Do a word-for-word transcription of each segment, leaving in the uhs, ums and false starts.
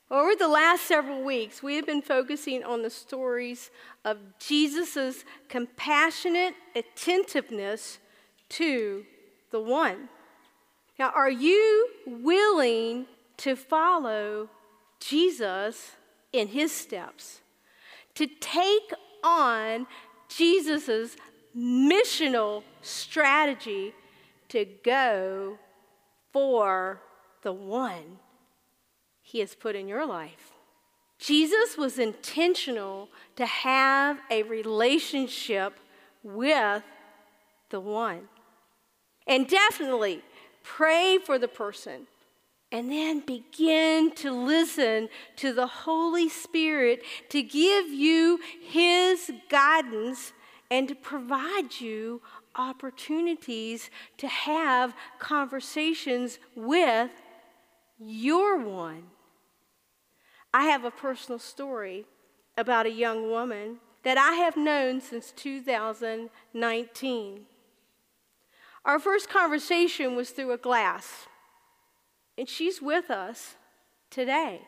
Over the last several weeks, we have been focusing on the stories of Jesus' compassionate attentiveness to the one. Now, are you willing to follow Jesus in his steps? To take on Jesus' missional strategy to go for the one he has put in your life? Jesus was intentional to have a relationship with the one. And definitely pray for the person. And then begin to listen to the Holy Spirit to give you his guidance and to provide you opportunities to have conversations with your one. I have a personal story about a young woman that I have known since two thousand nineteen. Our first conversation was through a glass, and she's with us today.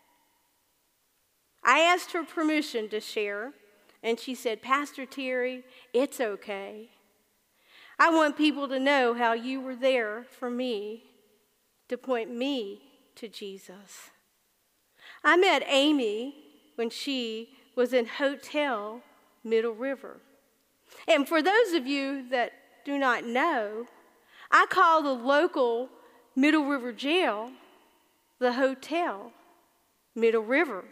I asked her permission to share, and she said, "Pastor Terry, it's okay. I want people to know how you were there for me to point me to Jesus." I met Amy when she was in Hotel Middle River. And for those of you that do not know, I call the local Middle River Jail the Hotel Middle River.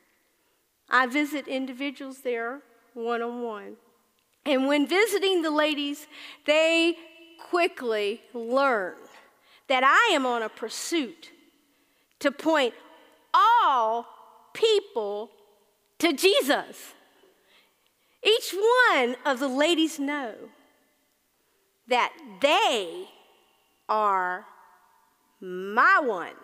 I visit individuals there one-on-one. And when visiting the ladies, they quickly learn that I am on a pursuit to point all people to Jesus. Each one of the ladies know that they are my one.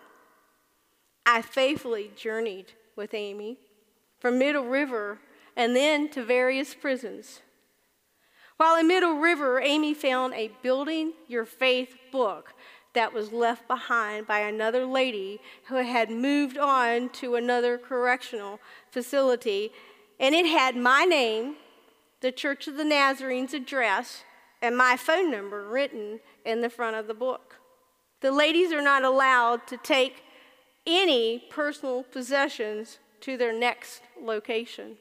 I faithfully journeyed with Amy from Middle River and then to various prisons. While in Middle River, Amy found a Building Your Faith book that was left behind by another lady who had moved on to another correctional facility, and it had my name, the Church of the Nazarene's address, and my phone number written in the front of the book. The ladies are not allowed to take any personal possessions to their next location.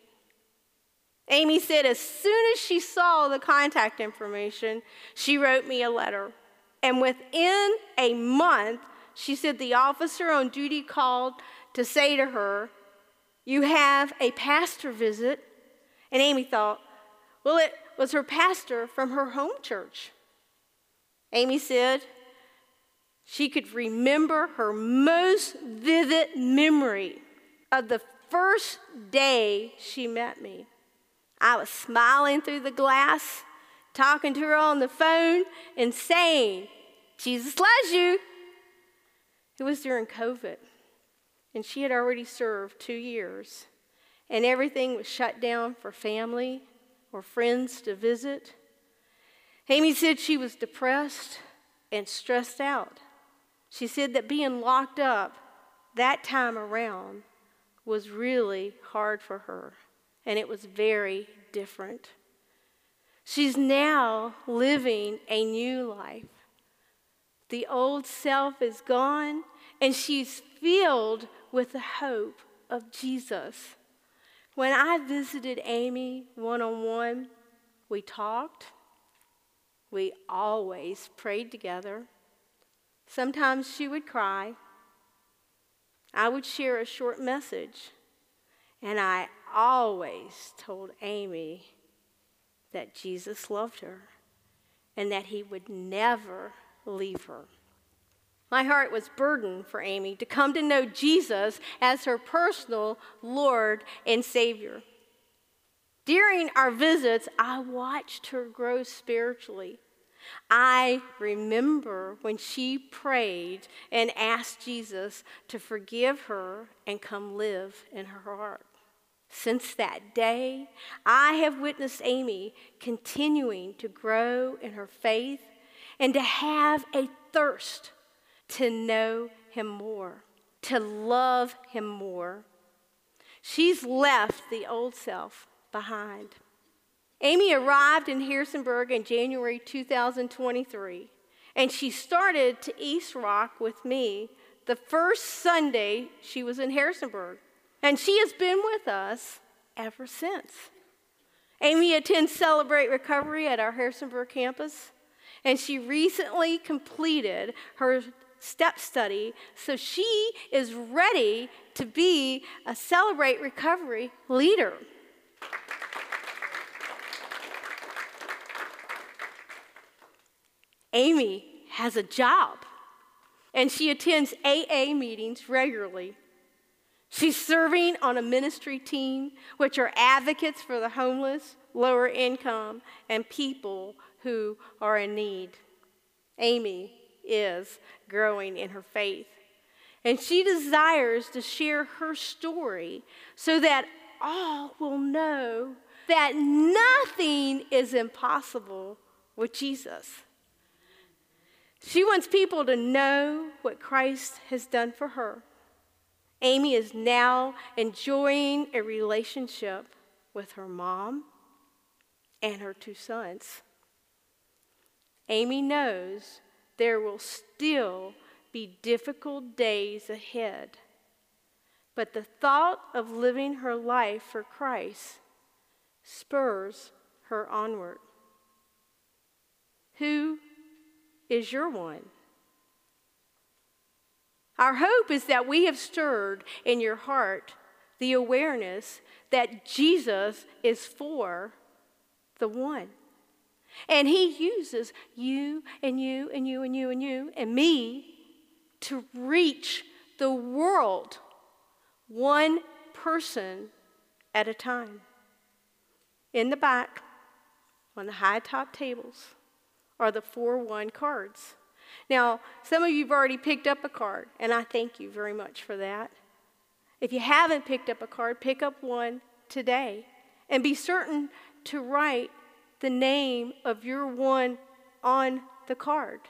Amy said as soon as she saw the contact information, she wrote me a letter. And within a month, she said the officer on duty called to say to her, "You have a pastor visit." And Amy thought, well, it was her pastor from her home church. Amy said she could remember her most vivid memory of the first day she met me. I was smiling through the glass, talking to her on the phone and saying, "Jesus loves you." It was during COVID, and she had already served two years, and everything was shut down for family or friends to visit. Amy said she was depressed and stressed out. She said that being locked up that time around was really hard for her, and it was very different. She's now living a new life. The old self is gone, and she's filled with the hope of Jesus. When I visited Amy one-on-one, we talked. We always prayed together. Sometimes she would cry. I would share a short message, and I always told Amy that Jesus loved her and that he would never leave her. My heart was burdened for Amy to come to know Jesus as her personal Lord and Savior. During our visits, I watched her grow spiritually. I remember when she prayed and asked Jesus to forgive her and come live in her heart. Since that day, I have witnessed Amy continuing to grow in her faith and to have a thirst to know him more. to love him more. She's left the old self behind. Amy arrived in Harrisonburg in January two thousand twenty-three, and she started to East Rock with me the first Sunday she was in Harrisonburg, and she has been with us ever since. Amy attends Celebrate Recovery at our Harrisonburg campus, and she recently completed her step study, so she is ready to be a Celebrate Recovery leader. Amy has a job, and she attends A A meetings regularly. She's serving on a ministry team, which are advocates for the homeless, lower income, and people who are in need. Amy is growing in her faith, and she desires to share her story so that all will know that nothing is impossible with Jesus. She wants people to know what Christ has done for her. Amy is now enjoying a relationship with her mom and her two sons. Amy knows there will still be difficult days ahead, but the thought of living her life for Christ spurs her onward. Who is your one? Our hope is that we have stirred in your heart the awareness that Jesus is for the one. And he uses you and you and you and you and you and me to reach the world one person at a time. In the back, on the high top tables, are the four one cards. Now, some of you have already picked up a card, and I thank you very much for that. If you haven't picked up a card, pick up one today, and be certain to write the name of your one on the card.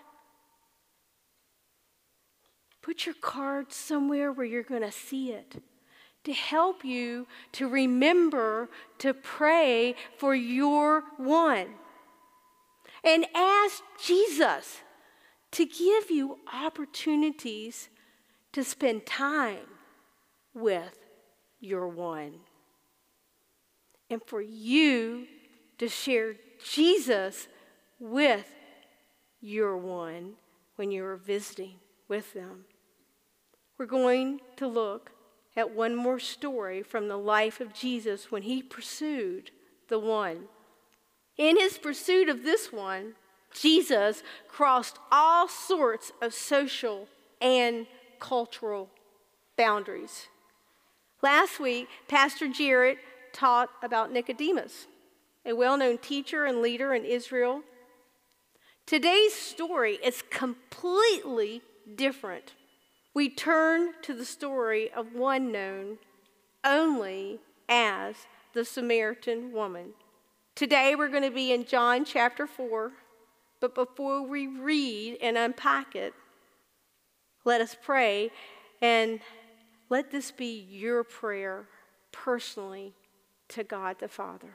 Put your card somewhere where you're going to see it to help you to remember to pray for your one. And ask Jesus to give you opportunities to spend time with your one. And for you to share Jesus with your one when you are visiting with them. We're going to look at one more story from the life of Jesus when he pursued the one. In his pursuit of this one, Jesus crossed all sorts of social and cultural boundaries. Last week, Pastor Jarrett taught about Nicodemus, a well-known teacher and leader in Israel. Today's story is completely different. We turn to the story of one known only as the Samaritan woman. Today we're going to be in John chapter four, but before we read and unpack it, let us pray, and let this be your prayer personally to God the Father.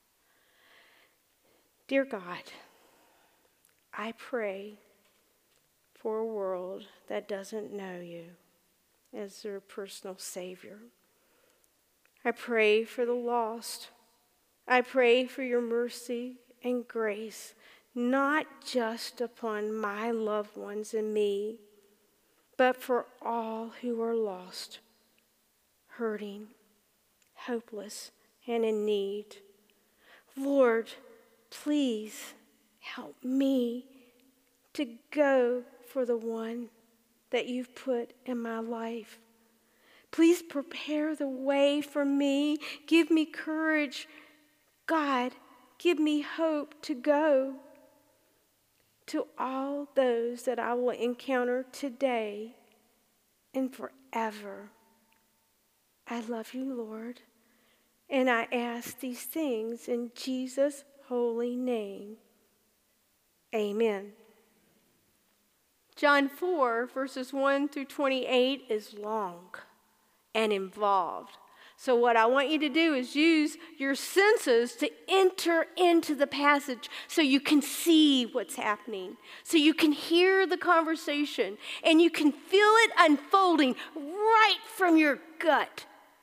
Dear God, I pray for a world that doesn't know you as their personal Savior. I pray for the lost. I pray for your mercy and grace, not just upon my loved ones and me, but for all who are lost, hurting, hopeless, and in need. Lord, please help me to go for the one that you've put in my life. Please prepare the way for me. Give me courage. God, give me hope to go to all those that I will encounter today and forever. I love you, Lord, and I ask these things in Jesus' holy name. Amen. John four, verses one through twenty-eight is long and involved. So what I want you to do is use your senses to enter into the passage so you can see what's happening, so you can hear the conversation, and you can feel it unfolding right from your gut.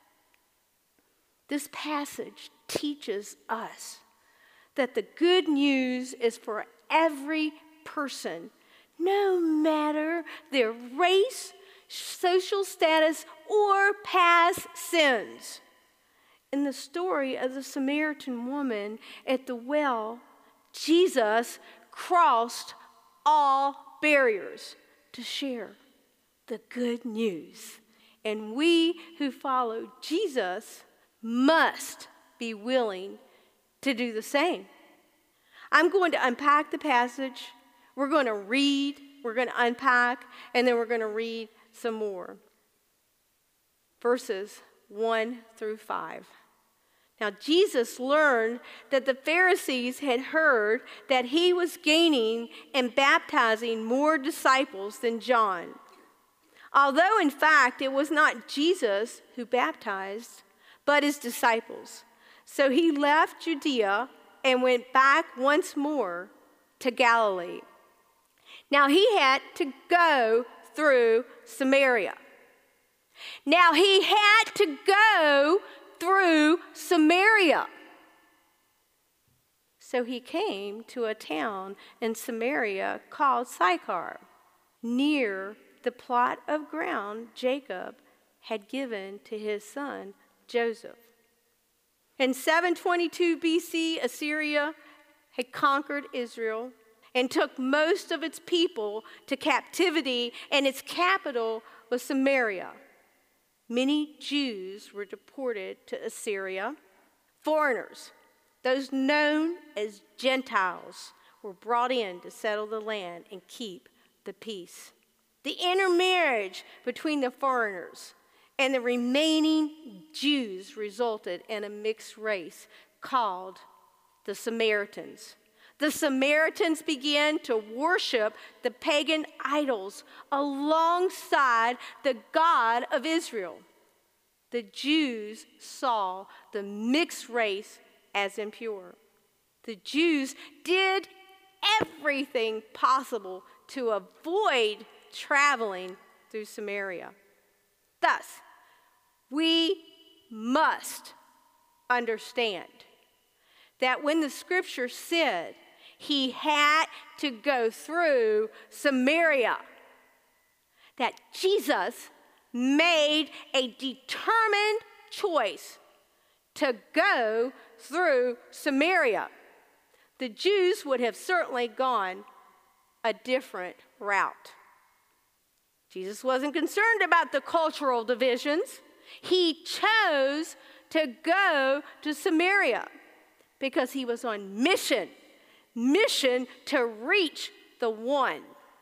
This passage teaches us that the good news is for every person, no matter their race, social status, or past sins. In the story of the Samaritan woman at the well, Jesus crossed all barriers to share the good news. And we who follow Jesus must be willing to do the same. I'm going to unpack the passage. We're going to read, we're going to unpack, and then we're going to read some more. Verses one through five. Now, Jesus learned that the Pharisees had heard that he was gaining and baptizing more disciples than John. Although, in fact, it was not Jesus who baptized, but his disciples. So he left Judea and went back once more to Galilee. Now, he had to go through Samaria. Now, he had to go through Samaria. So he came to a town in Samaria called Sychar, near the plot of ground Jacob had given to his son Joseph. In seven twenty-two B C, Assyria had conquered Israel and took most of its people to captivity, and its capital was Samaria. Many Jews were deported to Assyria. Foreigners, those known as Gentiles, were brought in to settle the land and keep the peace. The intermarriage between the foreigners and the remaining Jews resulted in a mixed race called the Samaritans. The Samaritans began to worship the pagan idols alongside the God of Israel. The Jews saw the mixed race as impure. The Jews did everything possible to avoid traveling through Samaria. Thus, we must understand that when the scripture said he had to go through Samaria, that Jesus made a determined choice to go through Samaria. The Jews would have certainly gone a different route. Jesus wasn't concerned about the cultural divisions. He chose to go to Samaria because he was on mission, mission to reach the one,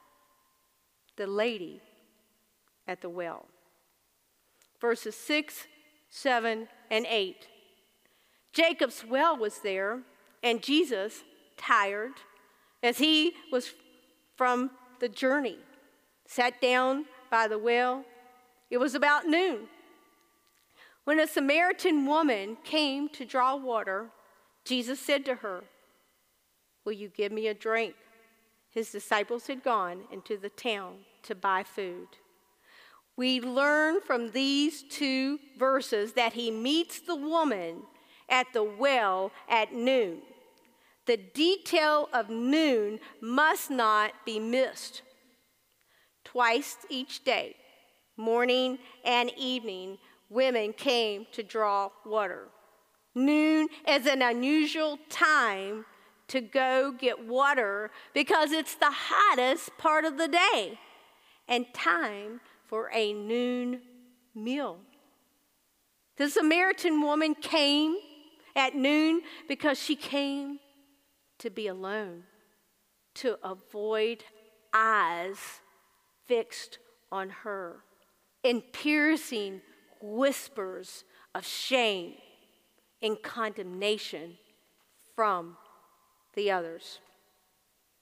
the lady at the well. Verses six, seven, and eight. Jacob's well was there, and Jesus, tired, as he was from the journey, sat down by the well. It was about noon. When a Samaritan woman came to draw water, Jesus said to her, "Will you give me a drink?" His disciples had gone into the town to buy food. We learn from these two verses that he meets the woman at the well at noon. The detail of noon must not be missed. Twice each day, morning and evening, women came to draw water. Noon is an unusual time to go get water because it's the hottest part of the day and time for a noon meal. The Samaritan woman came at noon because she came to be alone, to avoid eyes fixed on her in piercing whispers of shame and condemnation from the others.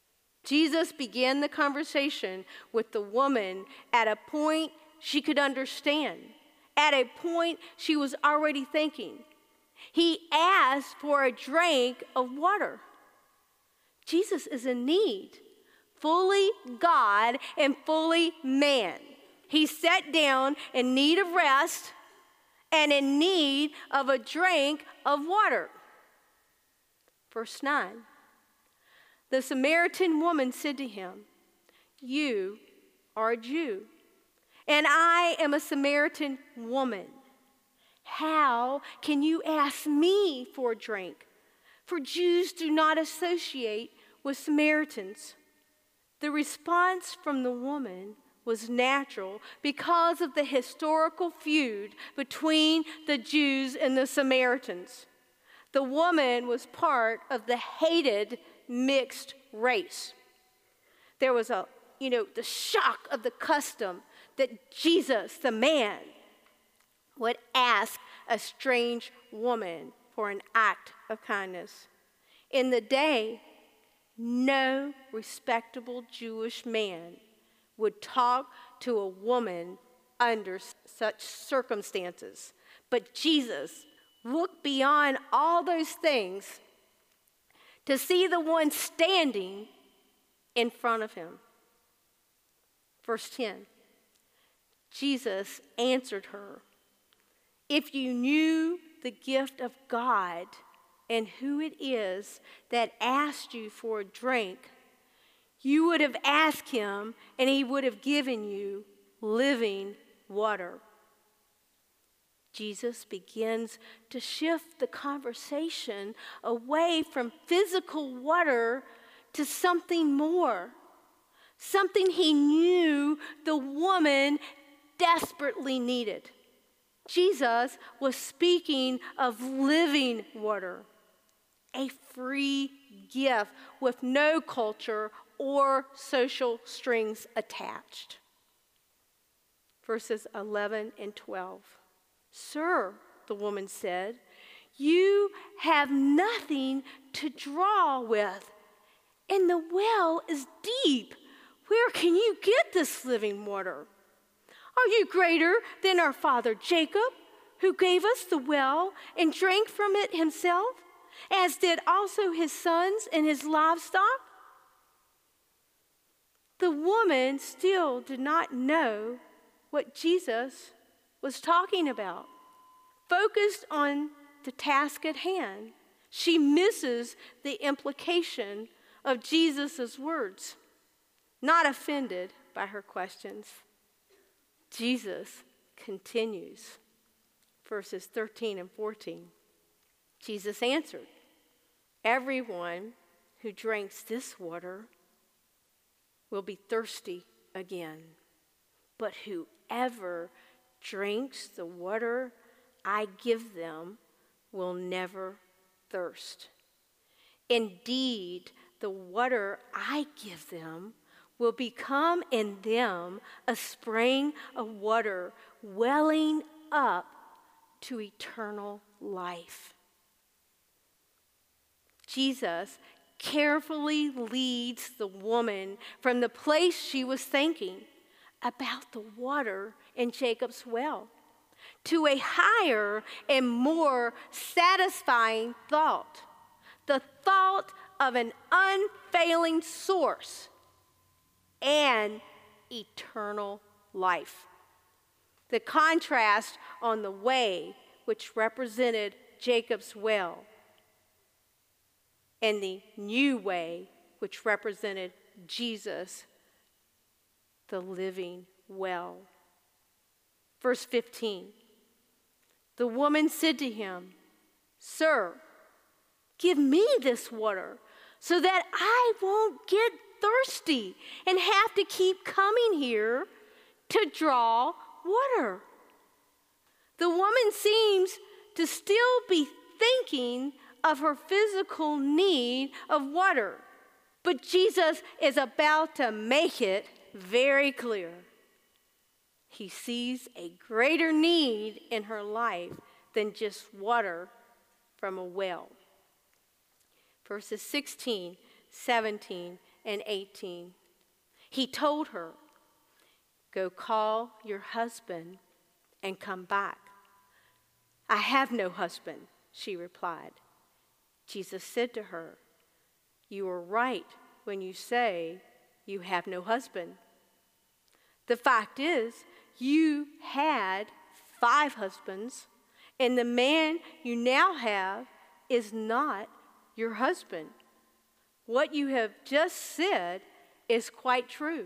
Jesus began the conversation with the woman at a point she could understand, at a point she was already thinking. He asked for a drink of water. Jesus is in need, fully God and fully man. He sat down in need of rest and in need of a drink of water. Verse nine, the Samaritan woman said to him, "You are a Jew, and I am a Samaritan woman. How can you ask me for a drink? For Jews do not associate with Samaritans." The response from the woman was natural because of the historical feud between the Jews and the Samaritans. The woman was part of the hated mixed race. There was a, you know, the shock of the custom that Jesus, the man, would ask a strange woman for an act of kindness. In the day, no respectable Jewish man would talk to a woman under such circumstances. But Jesus looked beyond all those things to see the one standing in front of him. Verse ten, Jesus answered her, "If you knew the gift of God and who it is that asked you for a drink, you would have asked him and he would have given you living water." Jesus begins to shift the conversation away from physical water to something more, something he knew the woman desperately needed. Jesus was speaking of living water, a free gift with no culture or social strings attached. Verses eleven and twelve. "Sir," the woman said, "you have nothing to draw with, and the well is deep. Where can you get this living water? Are you greater than our father Jacob, who gave us the well and drank from it himself, as did also his sons and his livestock?" The woman still did not know what Jesus was talking about. Focused on the task at hand, she misses the implication of Jesus' words. Not offended by her questions, Jesus continues. Verses thirteen and fourteen. Jesus answered, "Everyone who drinks this water will be thirsty again. But whoever drinks the water I give them will never thirst. Indeed, the water I give them will become in them a spring of water welling up to eternal life." Jesus carefully leads the woman from the place she was thinking about the water in Jacob's well to a higher and more satisfying thought, the thought of an unfailing source and eternal life. The contrast on the way, which represented Jacob's well, and the new way, which represented Jesus, the living well. Verse fifteen, the woman said to him, "Sir, give me this water so that I won't get thirsty and have to keep coming here to draw water." The woman seems to still be thinking of her physical need of water, but Jesus is about to make it very clear. He sees a greater need in her life than just water from a well. Verses sixteen, seventeen, and eighteen. He told her, "Go call your husband and come back." "I have no husband," she replied. Jesus said to her, "You are right when you say you have no husband. The fact is, you had five husbands, and the man you now have is not your husband. What you have just said is quite true."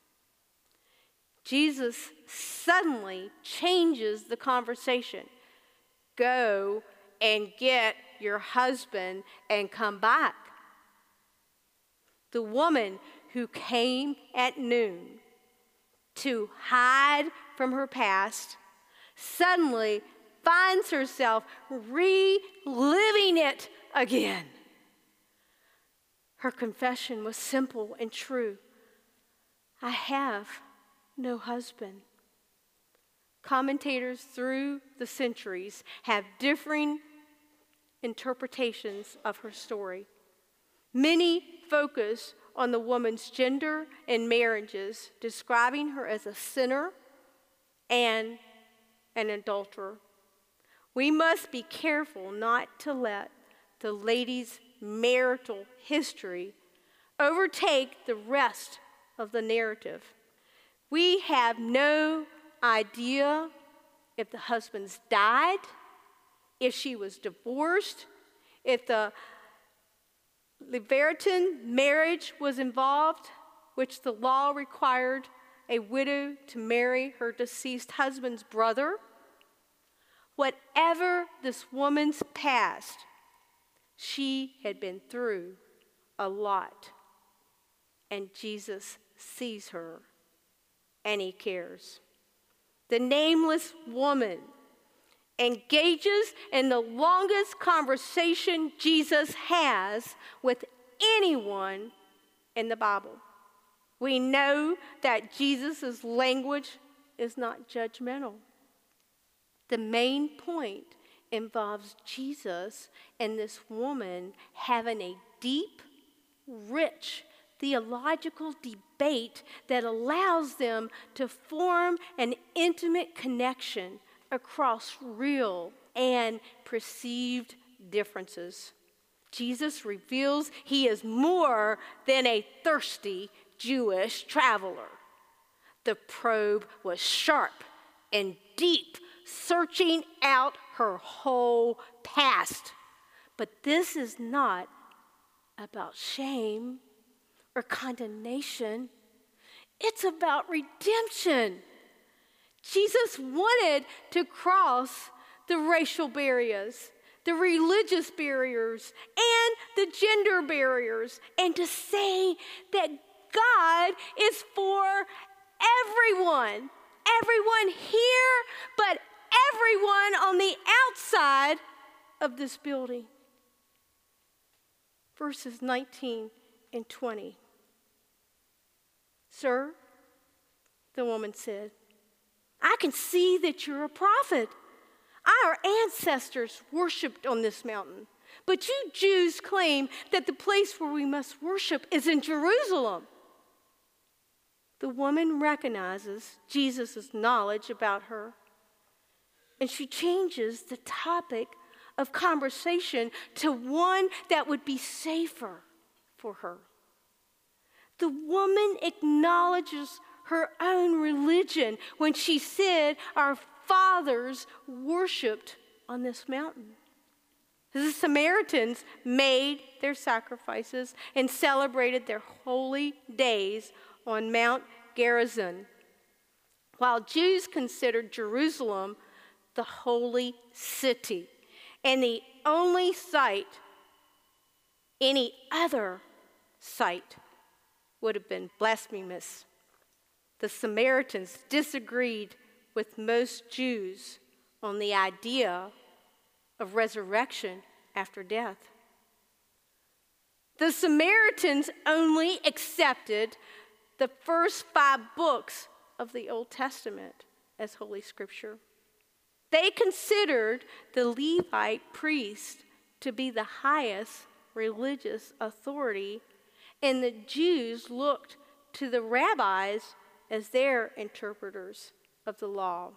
Jesus suddenly changes the conversation. "Go and get your husband and come back." The woman who came at noon to hide from her past suddenly finds herself reliving it again. Her confession was simple and true. "I have no husband." Commentators through the centuries have differing interpretations of her story. Many focus on the woman's gender and marriages, describing her as a sinner and an adulterer. We must be careful not to let the lady's marital history overtake the rest of the narrative. We have no idea if the husbands died, if she was divorced, if the Levirate marriage was involved, which the law required a widow to marry her deceased husband's brother. Whatever this woman's past, she had been through a lot. And Jesus sees her, and he cares. The nameless woman engages in the longest conversation Jesus has with anyone in the Bible. We know that Jesus' language is not judgmental. The main point involves Jesus and this woman having a deep, rich, theological debate that allows them to form an intimate connection across real and perceived differences. Jesus reveals he is more than a thirsty Jewish traveler. The probe was sharp and deep, searching out her whole past. But this is not about shame or condemnation. It's about redemption. Jesus wanted to cross the racial barriers, the religious barriers, and the gender barriers, and to say that God is for everyone, everyone here, but everyone on the outside of this building. Verses nineteen and twenty. "Sir," the woman said, "I can see that you're a prophet. Our ancestors worshipped on this mountain, but you Jews claim that the place where we must worship is in Jerusalem." The woman recognizes Jesus' knowledge about her, and she changes the topic of conversation to one that would be safer for her. The woman acknowledges her own religion when she said, "Our fathers worshipped on this mountain." The Samaritans made their sacrifices and celebrated their holy days on Mount Gerizim, while Jews considered Jerusalem the holy city and the only site, any other site would have been blasphemous. The Samaritans disagreed with most Jews on the idea of resurrection after death. The Samaritans only accepted the first five books of the Old Testament as Holy Scripture. They considered the Levite priest to be the highest religious authority and the Jews looked to the rabbis as their interpreters of the law.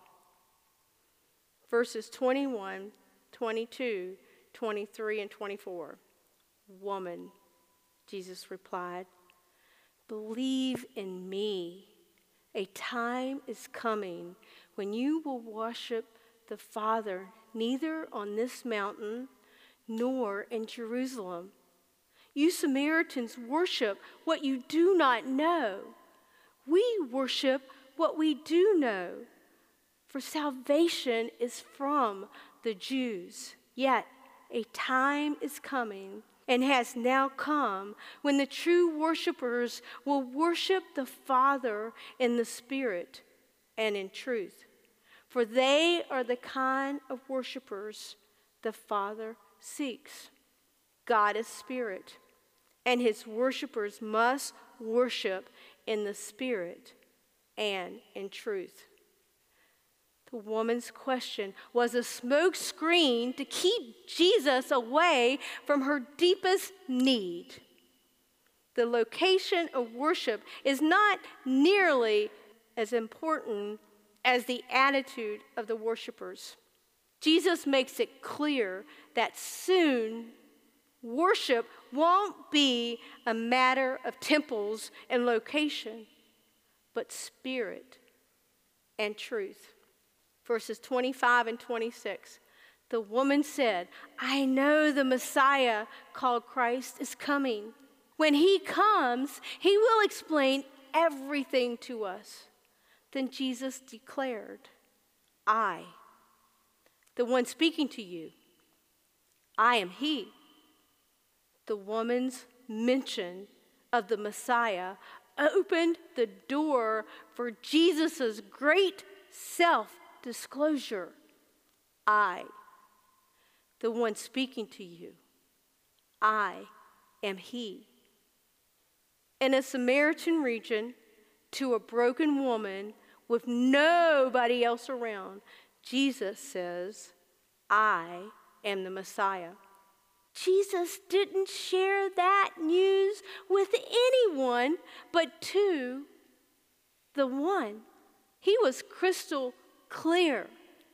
Verses twenty-one, twenty-two, twenty-three, and twenty-four. Woman, Jesus replied, believe in me. A time is coming when you will worship the Father neither on this mountain nor in Jerusalem. You Samaritans worship what you do not know. We worship what we do know, for salvation is from the Jews. Yet a time is coming and has now come when the true worshipers will worship the Father in the Spirit and in truth. For they are the kind of worshipers the Father seeks. God is Spirit, and his worshipers must worship in the Spirit and in truth. The woman's question was a smoke screen to keep Jesus away from her deepest need. The location of worship is not nearly as important as the attitude of the worshipers. Jesus makes it clear that soon worship won't be a matter of temples and location, but spirit and truth. Verses twenty-five and twenty-six. The woman said, I know the Messiah, called Christ, is coming. When he comes, he will explain everything to us. Then Jesus declared, I, the one speaking to you, I am he. The woman's mention of the Messiah opened the door for Jesus' great self-disclosure. I, the one speaking to you, I am he. In a Samaritan region, to a broken woman with nobody else around, Jesus says, I am the Messiah. Jesus didn't share that news with anyone but to the one. He was crystal clear.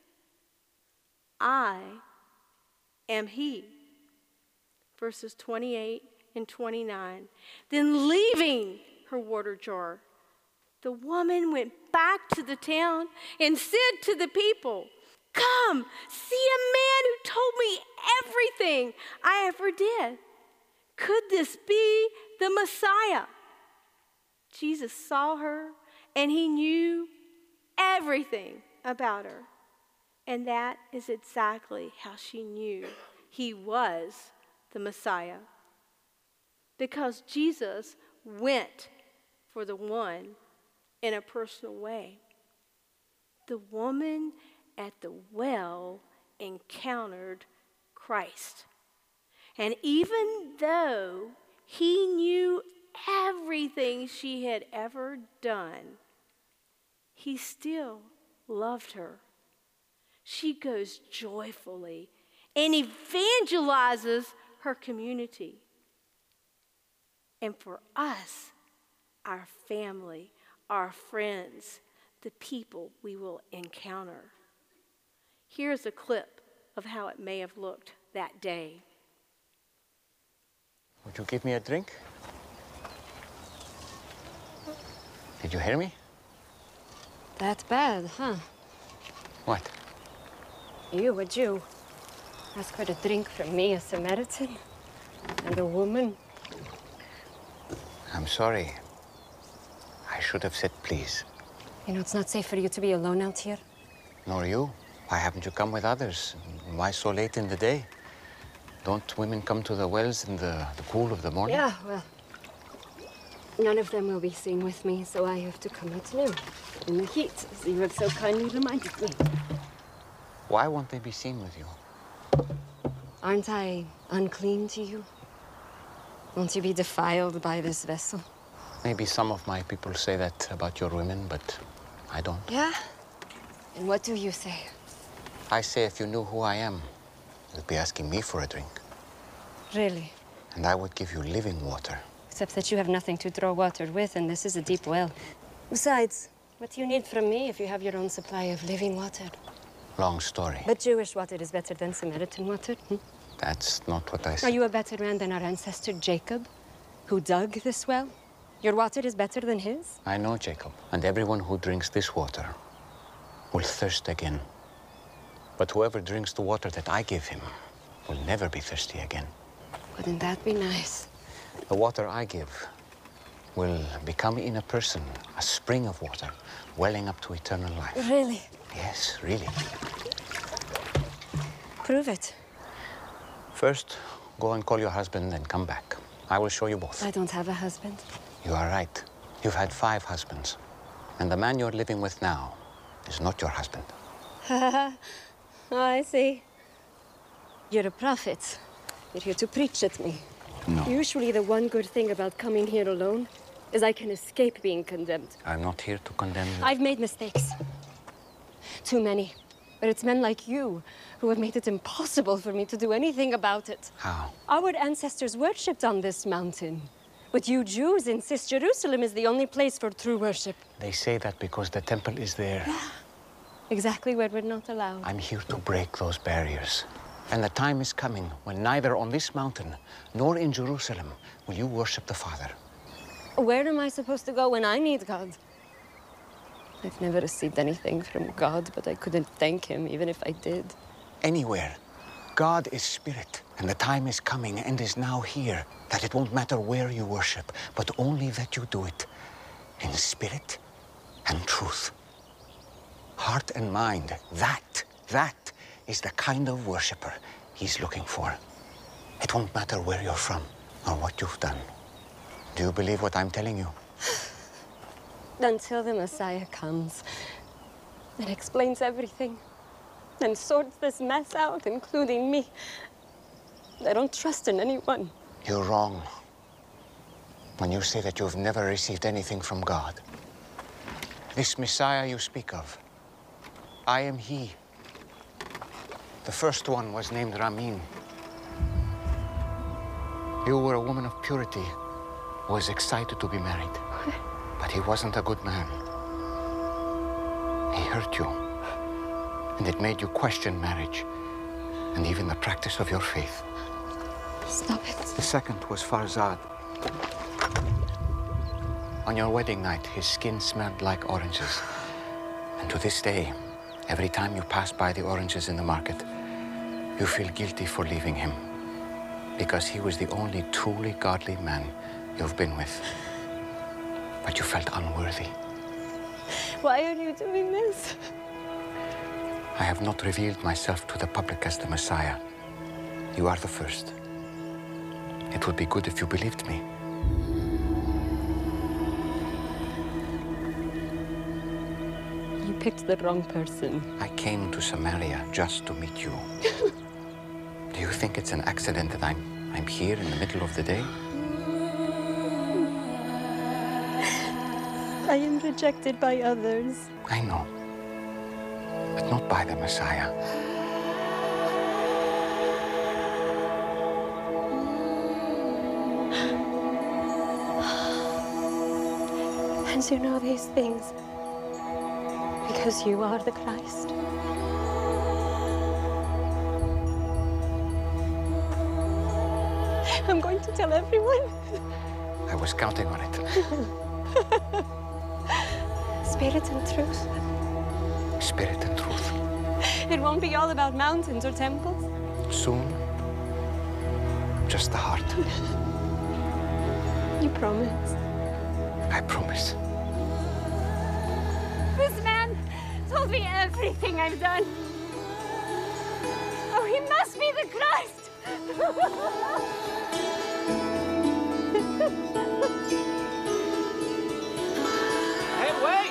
I am he. Verses twenty-eight and twenty-nine. Then leaving her water jar, the woman went back to the town and said to the people, come, see a man who told me everything I ever did. Could this be the Messiah? Jesus saw her, and he knew everything about her. And that is exactly how she knew he was the Messiah. Because Jesus went for the one in a personal way. The woman at the well encountered Christ. And even though he knew everything she had ever done, he still loved her. She goes joyfully and evangelizes her community. And for us, our family, our friends, the people we will encounter. Here's a clip of how it may have looked that day. Would you give me a drink? Did you hear me? That bad, huh? What? You, a Jew, ask for a drink from me, a Samaritan, and a woman. I'm sorry. I should have said please. You know, it's not safe for you to be alone out here. Nor you. Why haven't you come with others? And why so late in the day? Don't women come to the wells in the, the cool of the morning? Yeah, well, none of them will be seen with me, so I have to come at noon, in the heat, as you have so kindly reminded me. Why won't they be seen with you? Aren't I unclean to you? Won't you be defiled by this vessel? Maybe some of my people say that about your women, but I don't. Yeah? And what do you say? I say if you knew who I am, you'd be asking me for a drink. Really? And I would give you living water. Except that you have nothing to draw water with, and this is a deep well. Besides, what do you need from me if you have your own supply of living water? Long story. But Jewish water is better than Samaritan water. Hmm? That's not what I said. Are you a better man than our ancestor Jacob, who dug this well? Your water is better than his? I know Jacob, and everyone who drinks this water will thirst again. But whoever drinks the water that I give him will never be thirsty again. Wouldn't that be nice? The water I give will become in a person a spring of water, welling up to eternal life. Really? Yes, really. Prove it. First, go and call your husband and come back. I will show you both. I don't have a husband. You are right. You've had five husbands. And the man you're living with now is not your husband. Oh, I see. You're a prophet. You're here to preach at me. No. Usually the one good thing about coming here alone is I can escape being condemned. I'm not here to condemn you. I've made mistakes. Too many. But it's men like you who have made it impossible for me to do anything about it. How? Our ancestors worshipped on this mountain. But you Jews insist Jerusalem is the only place for true worship. They say that because the temple is there. Exactly where we're not allowed. I'm here to break those barriers. And the time is coming when neither on this mountain nor in Jerusalem will you worship the Father. Where am I supposed to go when I need God? I've never received anything from God, but I couldn't thank him even if I did. Anywhere. God is spirit, and the time is coming and is now here that it won't matter where you worship, but only that you do it in spirit and truth. Heart and mind, that, that is the kind of worshiper he's looking for. It won't matter where you're from or what you've done. Do you believe what I'm telling you? Until the Messiah comes and explains everything and sorts this mess out, including me, I don't trust in anyone. You're wrong when you say that you've never received anything from God. This Messiah you speak of, I am he. The first one was named Ramin. You were a woman of purity who was excited to be married. But he wasn't a good man. He hurt you. And it made you question marriage and even the practice of your faith. Stop it. The second was Farzad. On your wedding night, his skin smelled like oranges. And to this day, every time you pass by the oranges in the market, you feel guilty for leaving him. Because he was the only truly godly man you've been with. But you felt unworthy. Why are you doing this? I have not revealed myself to the public as the Messiah. You are the first. It would be good if you believed me. You picked the wrong person. I came to Samaria just to meet you. Do you think it's an accident that I'm, I'm here in the middle of the day? I am rejected by others. I know, but not by the Messiah. And you know these things because you are the Christ. I'm going to tell everyone. I was counting on it. Spirit and truth. Spirit and truth. It won't be all about mountains or temples. Soon, just the heart. You promise. I promise. This man told me everything I've done. Oh, he must be the Christ. Hey, wait!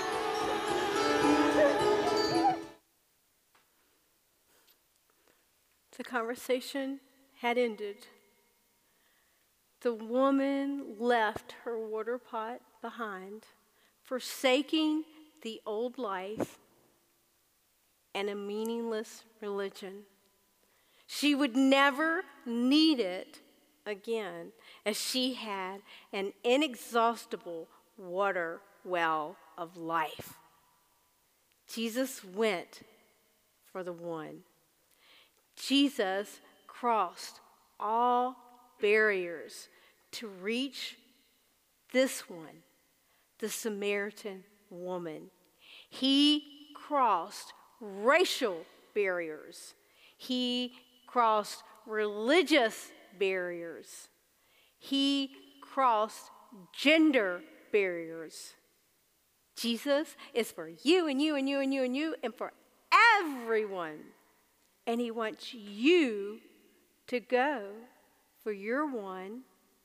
The conversation had ended. The woman left her water pot behind, forsaking the old life and a meaningless religion. She would never need it again, as she had an inexhaustible water well of life. Jesus went for the one. Jesus crossed all barriers to reach this one, the Samaritan woman. He crossed racial barriers. He crossed religious barriers. He crossed gender barriers. Jesus is for you and you and you and you and you and for everyone. And he wants you to go for your one.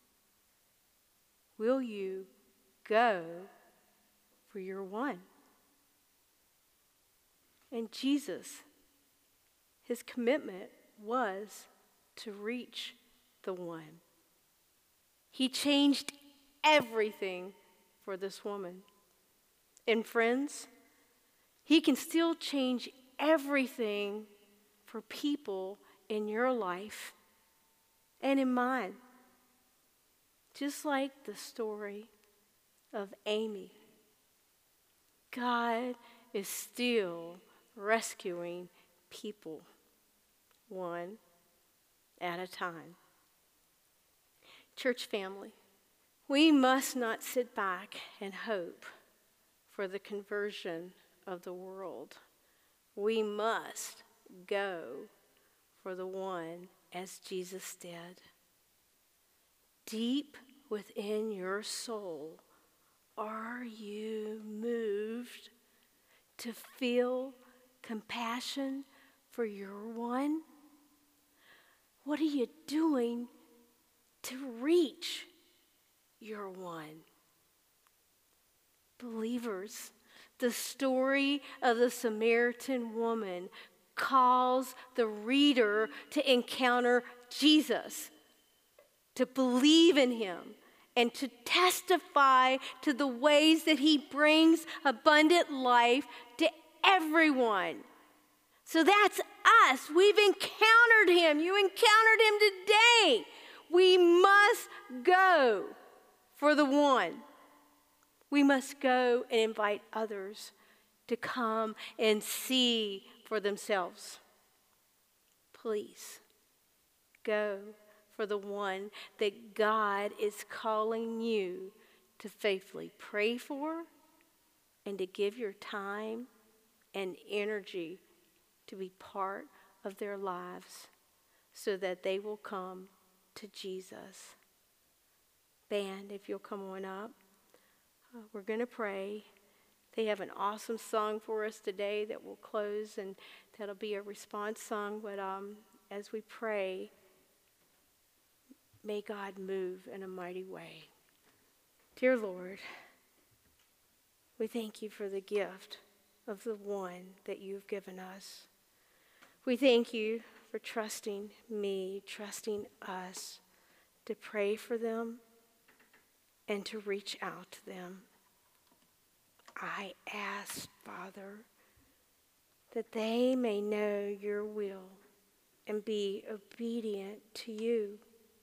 Will you go for your one? And Jesus, his commitment was to reach the one. He changed everything for this woman. And friends, he can still change everything for people in your life and in mine. Just like the story of Amy. God is still rescuing people one at a time. Church family, we must not sit back and hope for the conversion of the world. We must go for the one as Jesus did. Deep within your soul, are you moved to feel compassion for your one? What are you doing to reach your one? Believers, the story of the Samaritan woman calls the reader to encounter Jesus, to believe in him, and to testify to the ways that he brings abundant life to everyone. So that's us. We've encountered him. You encountered him today. We must go for the one. We must go and invite others to come and see for themselves. Please go for the one that God is calling you to faithfully pray for and to give your time and energy to be part of their lives so that they will come to Jesus. Band, if you'll come on up. Uh, we're going to pray. They have an awesome song for us today that will close, and that'll be a response song. But um, as we pray, may God move in a mighty way. Dear Lord, we thank you for the gift of the one that you've given us. We thank you for trusting me, trusting us to pray for them and to reach out to them. I ask, Father, that they may know your will and be obedient to you.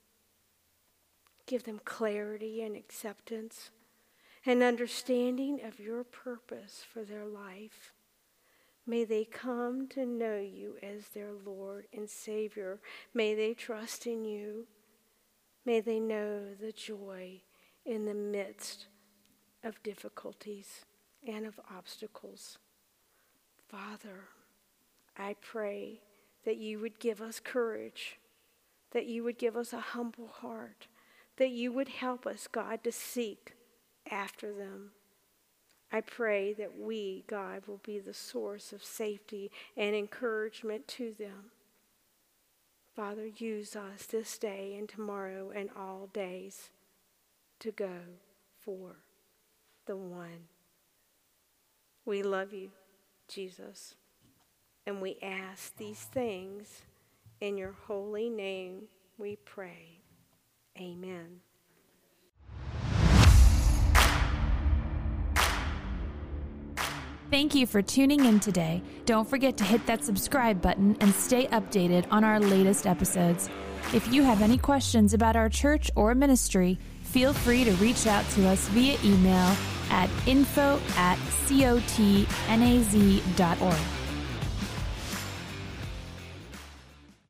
Give them clarity and acceptance and understanding of your purpose for their life. May they come to know you as their Lord and Savior. May they trust in you. May they know the joy in the midst of difficulties and of obstacles. Father, I pray that you would give us courage, that you would give us a humble heart, that you would help us, God, to seek after them. I pray that we, God, will be the source of safety and encouragement to them. Father, use us this day and tomorrow and all days to go for the one. We love you, Jesus, and we ask these things in your holy name we pray. Amen. Thank you for tuning in today. Don't forget to hit that subscribe button and stay updated on our latest episodes. If you have any questions about our church or ministry, feel free to reach out to us via email at info at cotnaz dot org.